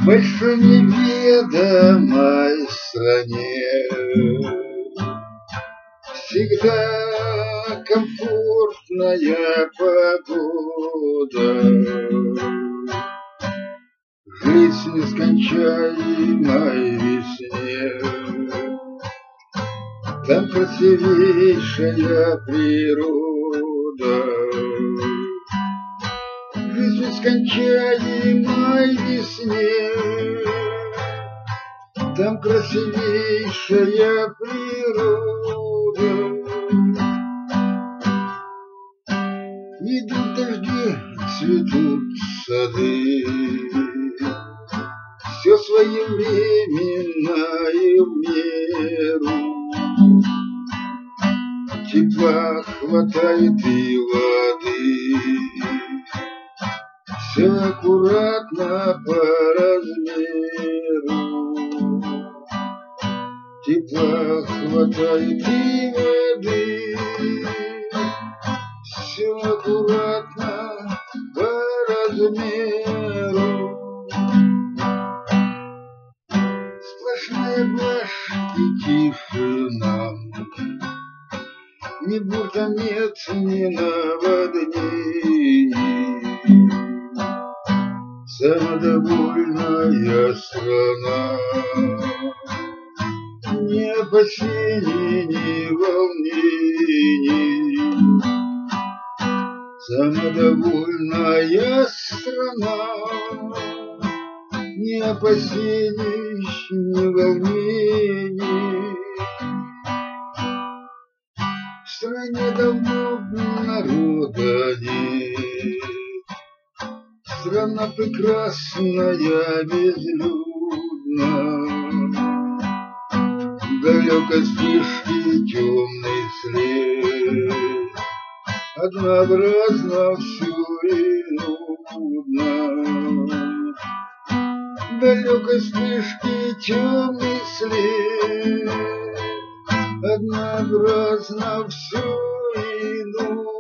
большой неведомой стране всегда комфортная погода, жизнь нескончаемой весне. Там красивейшая природа, жизнь нескончаемой весне. Там красивейшая природа. Идут дожди, цветут сады, все своевременно и в меру. Тепла хватает и воды, все аккуратно по размеру. Тепла хватает и воды, все аккуратно по размеру. Сплошная блажь и тишина, ни бурта нет, ни наводнений. Самодовольная страна, ни опасений, ни волнений. Самодовольная страна, ни опасений, ни волнений. В стране давно народа нет, страна прекрасная, безлюдна. Далекой спешки темный след, однообразно все и нудно. Далекой спешки темный след, однообразно все и нудно.